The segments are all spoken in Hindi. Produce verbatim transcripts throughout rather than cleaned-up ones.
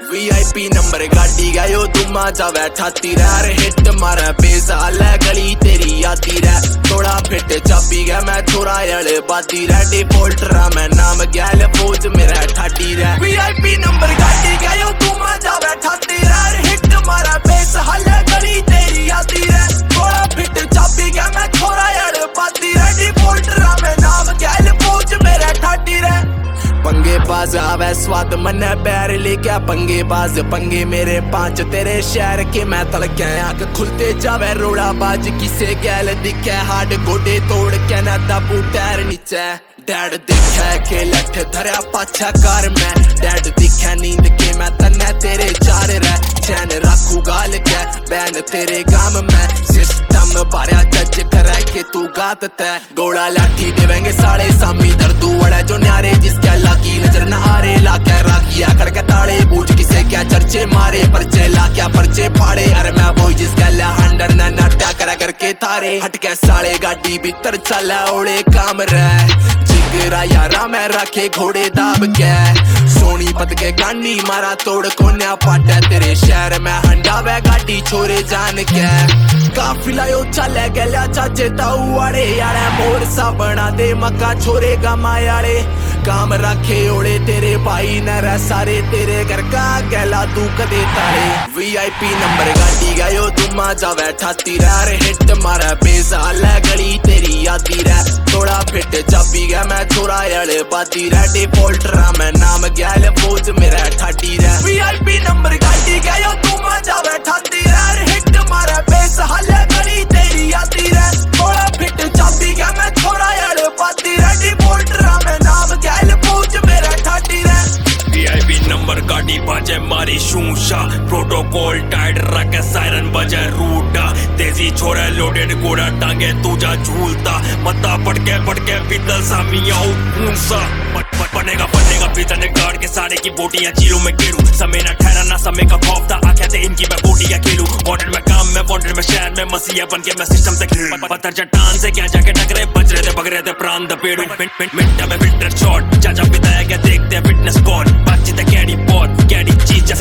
वीआईपी नंबर गाड़ी गयो तू मजा बैठाती रह रे हिट मारे बेसाल गली तेरी आती रह थोड़ा फिट चाबी गया मैं छोरा अड़े बाती रह डिफॉल्ट रहा मैं नाम गैल फौज मेरा ठाटी रह वीआईपी नंबर गाड़ी गयो तू मजा बैठाती रह रे हिट मारे बेसाल गली तेरी आती रह थोड़ा फिट चाबी गया मैं छोरा अड़े बाती रह डिफॉल्ट रहा मैं नाम गैल फौज मेरा ठाटी रह पंगे बाज आवे स्वाद मन बैर लेके पंगे बाज पंगे मेरे पांच तेरे शहर के मैं तलके आंख खुलते जावे रोड़ा बाज किसे गैल दिखे हाड गोडे तोड़ के ना दबू टैर नीचे डैड दिखे के लठ धरा पाछा कार मैं डैड दिखे नींद के मैं तन्ने तेरे चार रह चैन रखू गाल के बैन तेरे गाम में सिस्टम बारा जज करे के तू गात तै गोला लाठी देवेंगे साले सामी दर्दू वड़ा जो न्यारे जिसके अल्लाह की नजर न आ रे ला क्या राखिया खड़के ताड़े बूझ किसे क्या चर्चे मारे परचे ला क्या परचे फाड़े अरे मैं वो जिसके अल्लाह हंडर न नाट्या करा करके तारे हटके साले गाड़ी भीतर चला ओले काम रह जिगरा यारा मैं रखे घोड़े दाब के सोनी पत के गांडी मारा तोड़ कोन्या पाटा तेरे शहर में हंडा वे गाड़ी छोरे जान के काफिला यो चले गया चाचे ताऊ आड़े यारे मोर सा बना दे मक्का छोरे गमायाड़े काम रखे ओड़े तेरे भाई न रह सारे तेरे घर का गैला तू कदे तारे वीआईपी नंबर गाड़ी गयो तू मजा बैठाती रह रे हिट मारा बेसाल गली तेरी आती रह थोड़ा फिट चाबी गया मैं छोरा अड़े बाती रह डिफॉल्ट रहा मैं नाम गैल फौज मेरा ठाटी रह वीआईपी नंबर गाड़ी गयो तू मजा बैठाती रह रे हिट मारा बेसाल गली तेरी आती रह थोड़ा फिट चाबी गया मैं छोरा अड़े बाती रह डिफॉल्ट रहा मैं नाम गैल फौज मेरा ठाटी रह वीआईपी नंबर गाड़ी बाजे मारी शूशा प्रोटोकॉल टाइट रखे सायरन बजे रूटा तेजी छोरे लोडेड घोड़ा टांगे तुझा झूलता मत्ता पटके पटके पीतल सामिया ऊंसा बनेगा बनेगा पीतने गाड़ के सारे की बोटियां चीलों में गिरू समय ना ठहरा ना समय का खौफ था आंखें थे इनकी मैं बोटियां खेलू वांटेड में काम में वांटेड में शहर में मसीहा बन के मैं सिस्टम से खेल पत्थर चट्टान से क्या जाके टकरे बज रहे थे बग रहे थे प्राण दपेड़ू मिनट में फिल्टर शॉट चाचा पिताया क्या देखते फिटनेस कौन बातचीत है कैडी पॉट कैडी चीज जैसे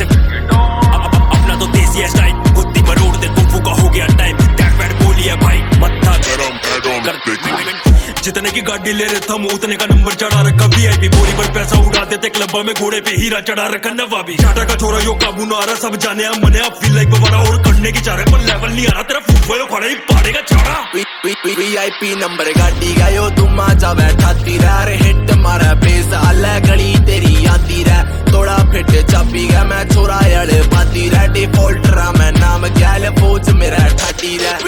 अपना तो देसी है स्टाइल बुद्धि मरोड़ दे कुंफू का हो गया टाइम टैग पैड बोली है भाई मत्था गरम जितने की गाड़ी ले रहे थम उतने का नंबर चढ़ा रखा वीआईपी बोरी पर पैसा उड़ा देते क्लब में घोड़े पे हीरा चढ़ा रखा नवाबी टाटा का छोरा यो काबू ना आ रहा सब जाने अब मने अब फील लाइक बड़ा और करने की चाह रहे पर लेवल नहीं आ रहा तेरा फुटबॉल खड़ा ही पाड़ेगा चाड़ा वीआईपी नंबर गाड़ी गयो तू मजा बैठाती रह रे हिट मारा बेसाल गली तेरी आती रह थोड़ा फिट चाबी गया मैं छोरा अड़े बाती रह डिफॉल्ट रहा मैं नाम गैल फौज मेरा ठाटी रह